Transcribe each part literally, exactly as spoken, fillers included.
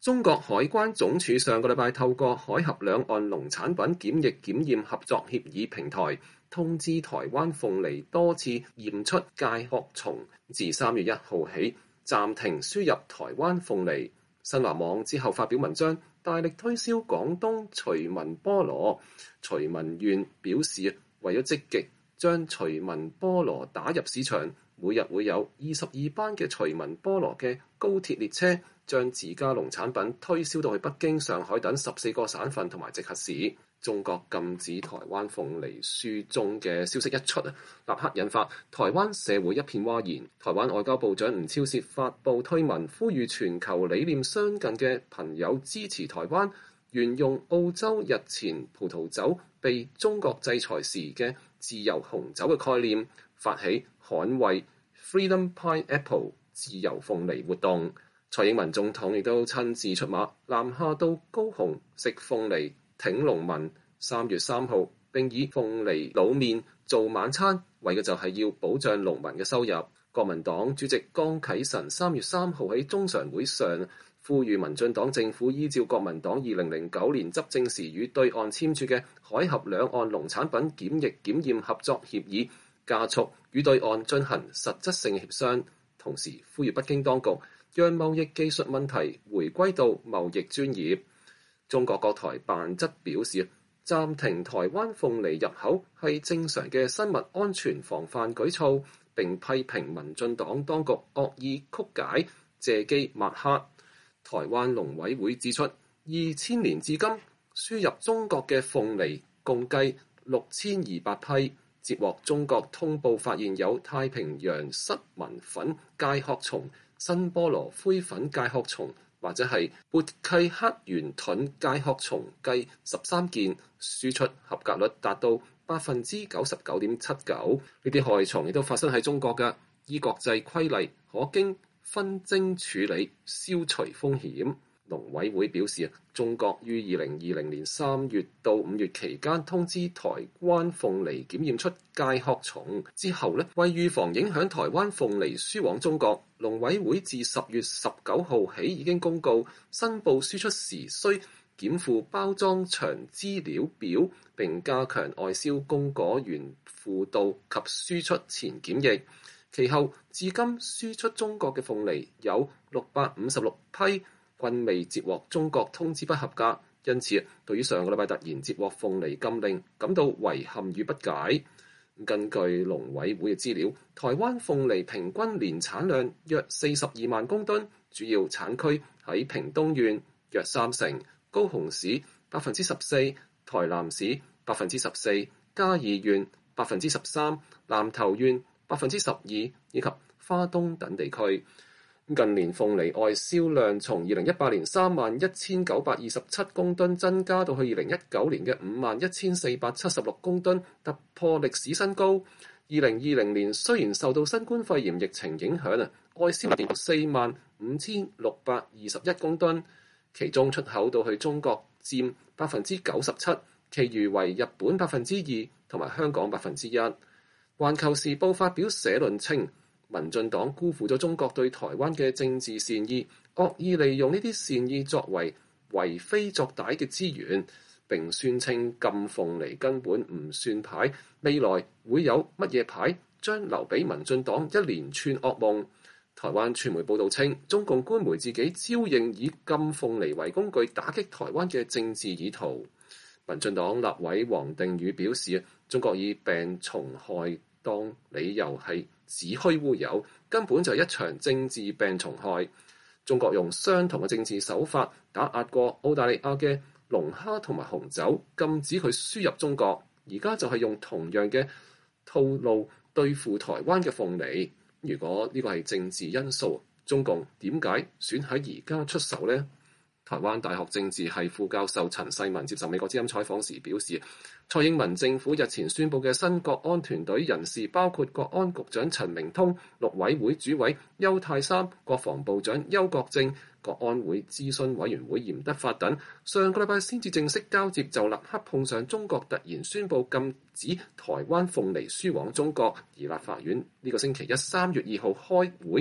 中國海關總署上個禮拜透過海峽兩岸農產品檢疫檢驗合作協議平台，通知台灣鳳梨多次驗出介殼蟲，自三月一號起暫停輸入台灣鳳梨。新華網之後發表文章，大力推銷廣東徐聞菠蘿。徐聞縣表示，為咗積極將徐聞菠蘿打入市場，每日會有二十二班嘅徐聞菠蘿嘅高鐵列車，將自家農產品推銷到去北京、上海等十四個省份同埋直轄市。中國禁止台灣鳳梨輸中嘅消息一出啊，立刻引發台灣社會一片譁然。台灣外交部長吳釗燮發布推文，呼籲全球理念相近嘅朋友支持台灣，沿用澳洲日前葡萄酒被中國制裁時嘅自由紅酒嘅概念，發起捍衛 Freedom Pineapple 自由鳳梨活動。蔡英文總統亦都親自出馬，南下到高雄食鳳梨挺農民。三月三號並以鳳梨滷麵做晚餐，為嘅就係要保障農民嘅收入。國民黨主席江啟臣三月三號喺中常會上呼籲民進黨政府依照國民黨二零零九年執政時與對岸簽署嘅海峽兩岸農產品檢疫檢驗合作協議，加速與對岸進行實質性協商，同時呼籲北京當局讓貿易技術問題回歸到貿易專業。中國國台辦則表示，暫停台灣鳳梨入口係正常嘅生物安全防範舉措，並批評民進黨當局惡意曲解、借機抹黑。台灣農委會指出，二千年至今輸入中國嘅鳳梨共計六千二百批，接獲中國通報發現有太平洋失文粉介殼蟲、新菠蘿灰粉介殼蟲或者係勃契黑圓盾介殼蟲計十三件，輸出合格率達到百分之九十九點七九。呢啲害蟲亦都發生喺中國嘅，依國際規例可經分徵處理，消除風險。農委會表示，中國於二零二零年三月到五月期間通知台灣鳳梨檢驗出介殼蟲之後呢，為預防影響台灣鳳梨輸往中國，農委會自十月十九號起已經公告，申報輸出時需檢附包裝詳資料表，並加強外銷供果園輔導及輸出前檢疫。其後至今輸出中國嘅鳳梨有六百五十六批，均未接獲中國通知不合格，因此對於上個禮拜突然接獲鳳梨禁令感到遺憾與不解。根據農委會嘅資料，台灣鳳梨平均年產量約四十二萬公噸，主要產區喺屏東縣約三成，高雄市百分之十四，台南市百分之十四，嘉義縣百分之十三，南投縣百分之十二，以及花東等地區。近年鳳梨外銷量從二零一八年三萬一千九百二十七公噸增加到去二零一九年嘅五萬一千四百七十六公噸，突破歷史新高。二零二零年雖然受到新冠肺炎疫情影響啊，外銷跌到四萬五千六百二十一公噸，其中出口到去中國佔百分之九十七，其餘為日本百分之二同埋香港百分之一。環球時報發表社論稱，民進黨辜負咗中國對台灣嘅政治善意，惡意利用呢啲善意作為為非作歹嘅資源，並宣稱禁鳳梨根本唔算牌，未來會有乜嘢牌將留俾民進黨一連串噩夢。台灣傳媒報道稱，中共官媒自己招認以禁鳳梨為工具打擊台灣嘅政治意圖。民進黨立委王定宇表示，中國以病蟲害當理由係子虛烏有，根本就係一場政治病蟲害。中國用相同嘅政治手法打壓過澳大利亞嘅龍蝦同埋紅酒，禁止佢輸入中國，而家就係用同樣嘅套路對付台灣嘅鳳梨。如果呢個係政治因素，中共點解選喺而家出手呢？台灣大學政治系副教授陳世文接受美國之音採訪時表示，蔡英文政府日前宣布嘅新國安團隊人士包括國安局長陳明通、陸委會主委邱太三、國防部長邱國正、國安會諮詢委員會嚴德發等，上個禮拜先至正式交接，就立刻碰上中國突然宣布禁止台灣鳳梨輸往中國，而立法院呢個星期一三月二號開會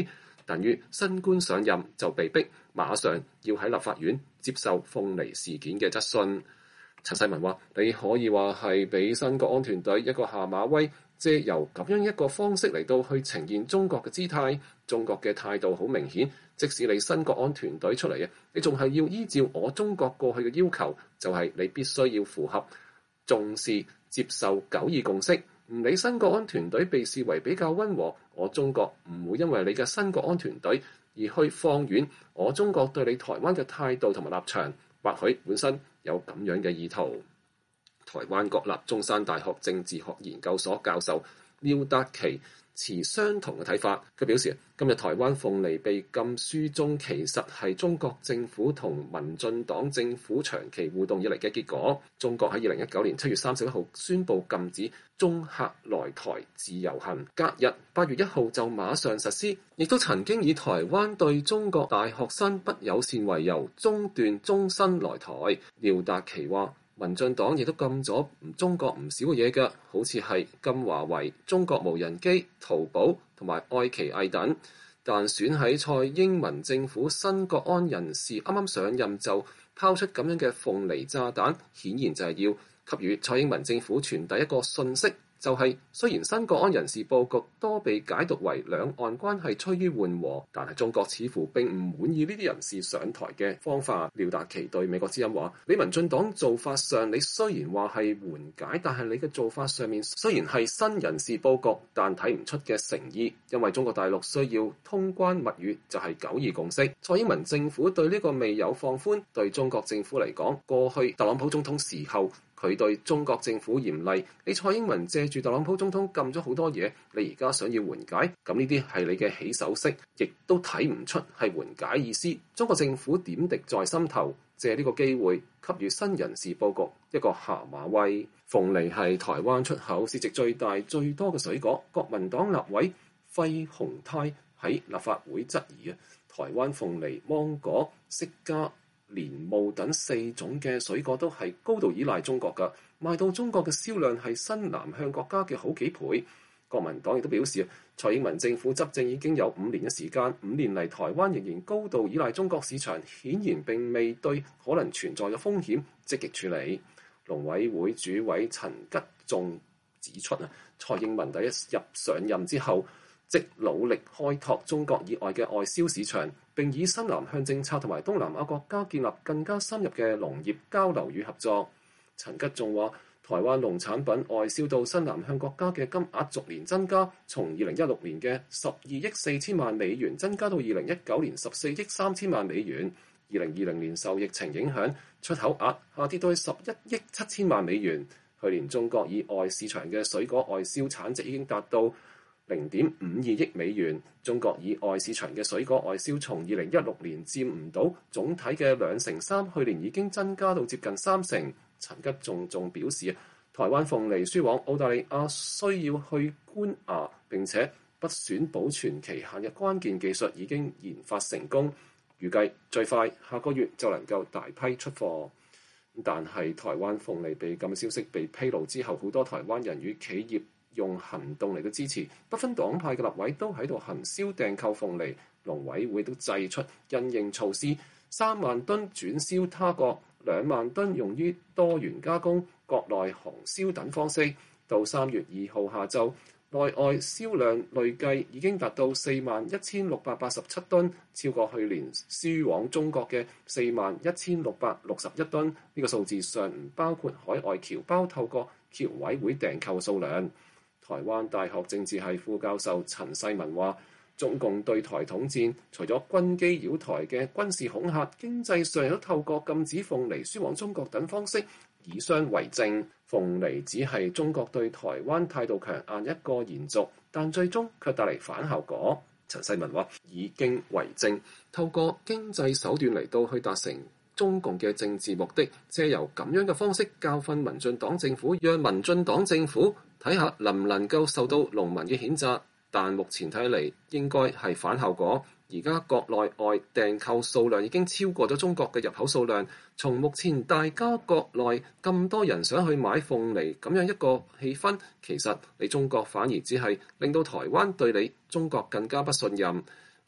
等於新官上任就被逼馬上要喺立法院接受鳳梨事件嘅質詢。陳世文話：你可以話係俾新國安團隊一個下馬威，借由咁樣一個方式嚟到去呈現中國嘅姿態。中國嘅態度好明顯，即使你新國安團隊出嚟嘅，你仲係要依照我中國過去嘅要求，就係你必須要符合重視接受九二共識。唔理新國安團隊被視為比較溫和，我中國唔會因為你嘅新國安團隊而去放軟我中國對你台灣嘅態度同埋立場。或許本身有咁樣嘅意圖。台灣國立中山大學政治學研究所教授廖達奇持相同嘅睇法。佢表示，今日台灣鳳梨被禁書中其實係中國政府同民進黨政府長期互動以嚟嘅結果。中國喺二零一九年七月三十一號宣布禁止中客來台自由行，隔日八月一號就馬上實施，亦都曾經以台灣對中國大學生不友善為由中斷終身來台。廖達奇話，民進黨亦都禁咗中國唔少嘅嘢㗎，好似係禁華為、中國無人機、淘寶同埋愛奇藝等。但選喺蔡英文政府新國安人士啱啱上任就拋出咁樣嘅鳳梨炸彈，顯然就係要給予蔡英文政府傳遞一個訊息，就係、是、雖然新國安人事佈局多被解讀為兩岸關係趨於緩和，但係中國似乎並唔滿意呢啲人士上台嘅方法。廖達奇對美國之音話：你民進黨做法上，你雖然話係緩解，但係你嘅做法上面雖然係新人事佈局，但睇唔出嘅誠意，因為中國大陸需要通關密語就係九二共識。蔡英文政府對呢個未有放寬，對中國政府嚟講，過去特朗普總統時候，佢對中國政府嚴厲，你蔡英文借住特朗普總統禁咗好多嘢，你而家想要緩解，咁呢啲係你嘅起手式，亦都睇唔出係緩解意思。中國政府點滴在心頭，借呢個機會給予新人事佈局一個下馬威。鳳梨係台灣出口市值最大最多嘅水果，國民黨立委費鴻泰喺立法會質疑啊，台灣鳳梨、芒果、釋迦、蓮霧等四種嘅水果都係高度依賴中國㗎，賣到中國嘅銷量係新南向國家嘅好幾倍。國民黨亦都表示，蔡英文政府執政已經有五年嘅時間，五年嚟台灣仍然高度依賴中國市場，顯然並未對可能存在嘅風險積極處理。農委會主委陳吉仲指出啊，蔡英文第一日上任之後，即努力開拓中國以外嘅外銷市場，並以新南向政策同埋東南亞國家建立更加深入嘅農業交流與合作。陳吉仲話，台灣農產品外銷到新南向國家嘅金額逐年增加，從二零一六年嘅十二億四千萬美元增加到二零一九年十四億三千萬美元。二零二零年受疫情影響，出口額下跌到十一億七千萬美元。去年中國以外市場嘅水果外銷產值已經達到零點五二億美元，中國以外市場嘅水果外銷從二零一六年佔唔到總體嘅兩成三，去年已經增加到接近三成。陳吉仲仲表示，台灣鳳梨輸往澳大利亞需要去官牙並且不損保存期限嘅關鍵技術已經研發成功，預計最快下個月就能夠大批出貨。但係台灣鳳梨被禁消息被披露之後，好多台灣人與企業用行動嚟到支持，不分黨派嘅立委都喺度行銷訂購鳳梨，農委會都祭出因應措施，三萬噸轉銷他國，兩萬噸用於多元加工、國內行銷等方式。到三月二號下晝，內外銷量累計已經達到四萬一千六百八十七噸，超過去年輸往中國嘅四萬一千六百六十一噸。呢、這個數字上唔包括海外僑胞透過僑委會訂購數量。台灣大學政治系副教授陳世文話，中共對台統戰，除咗軍機擾台嘅軍事恐嚇，經濟上亦都透過禁止鳳梨輸往中國等方式，以商為政。鳳梨只係中國對台灣態度強硬一個延續，但最終卻帶嚟反效果。陳世文話，以經為政，透過經濟手段嚟到去達成中共嘅政治目的，借由咁樣嘅方式教訓民進黨政府，讓民進黨政府睇下能唔能夠受到農民嘅譴責，但目前睇嚟應該係反效果。而家國內外訂購數量已經超過咗中國嘅入口數量。從目前大家國內咁多人想去買鳳梨咁樣一個氣氛，其實你中國反而只係令到台灣對你中國更加不信任。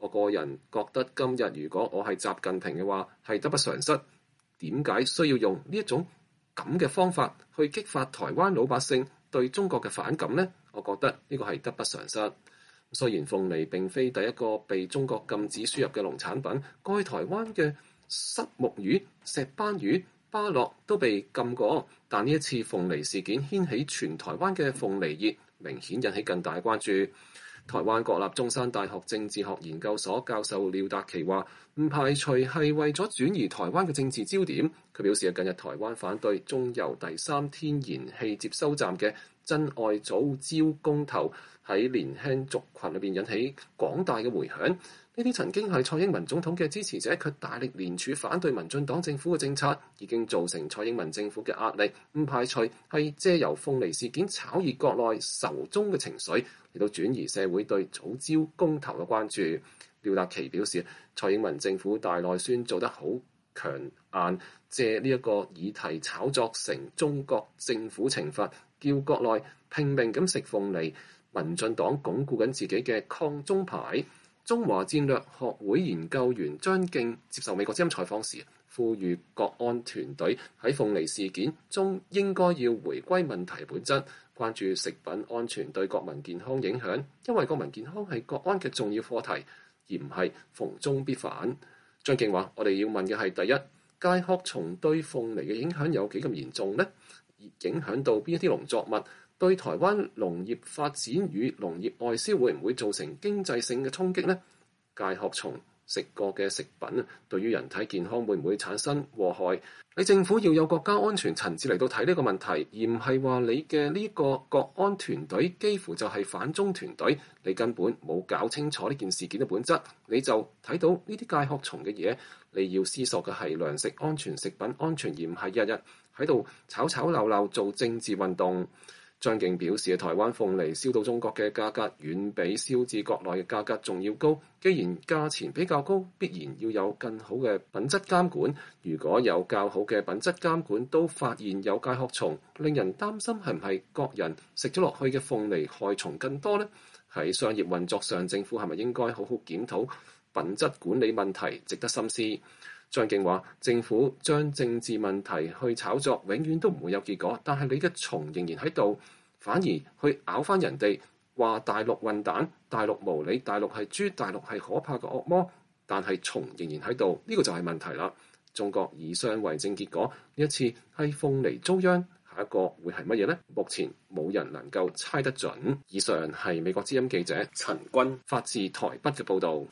我個人覺得今日如果我係習近平嘅話，係得不償失。點解需要用呢一種咁嘅方法去激發台灣老百姓對中國嘅反感呢？我覺得呢個係得不償失。雖然鳳梨並非第一個被中國禁止輸入嘅農產品，過去台灣嘅虱目魚、石斑魚、芭樂都被禁過，但呢一次鳳梨事件掀起全台灣嘅鳳梨熱，明顯引起更大關注。台灣國立中山大學政治學研究所教授廖達奇話：唔排除係為咗轉移台灣嘅政治焦點。佢表示，近日台灣反對中油第三天然氣接收站嘅珍愛藻礁公投，喺年輕族群裏邊引起廣大嘅迴響。呢啲曾經係蔡英文總統嘅支持者，卻大力聯署反對民進黨政府嘅政策，已經造成蔡英文政府嘅壓力。唔排除係借由鳳梨事件炒熱國內仇中嘅情緒，嚟到轉移社會對藻礁公投嘅關注。廖達奇表示，蔡英文政府大內宣做得好強硬，借呢一個議題炒作成中國政府懲罰，叫國內拼命咁食鳳梨。民進黨鞏固緊自己嘅抗中牌。中華戰略學會研究員張敬接受美國之音採訪時，呼籲國安團隊喺鳳梨事件中應該要回歸問題本質，關注食品安全對國民健康影響，因為國民健康係國安嘅重要課題，而唔係逢中必反。張敬話：我哋要問嘅係第一，介殼蟲對鳳梨嘅影響有幾咁嚴重呢？影響到邊一啲農作物？對台灣農業發展與農業外銷會唔會造成經濟性嘅衝擊呢？介殼蟲食過嘅食品對於人體健康會唔會產生禍害？你政府要有國家安全層次嚟到睇呢個問題，而唔係話你嘅呢個國安團隊幾乎就係反中團隊，你根本冇搞清楚呢件事件嘅本質，你就睇到呢啲介殼蟲嘅嘢。你要思索嘅係糧食安全、食品安全，而唔係日日喺度吵吵鬧鬧做政治運動。張敬表示，台灣鳳梨銷到中國嘅價格遠比銷至國內嘅價格仲要高。既然價錢比較高，必然要有更好嘅品質監管。如果有較好嘅品質監管，都發現有介殼蟲，令人擔心係唔係國人食咗落去嘅鳳梨害蟲更多呢？喺商業運作上，政府係咪應該好好檢討品質管理問題，值得深思。張敬話：政府將政治問題去炒作，永遠都唔會有結果。但係你嘅蟲仍然喺度，反而去咬翻人哋，話大陸混蛋、大陸無理、大陸係豬、大陸係可怕嘅惡魔。但係蟲仍然喺度，呢個就係問題啦。中國以商為政，結果呢一次係鳳梨遭殃，下一個會係乜嘢呢？目前冇人能夠猜得準。以上係美國之音記者陳君發自台北嘅報導。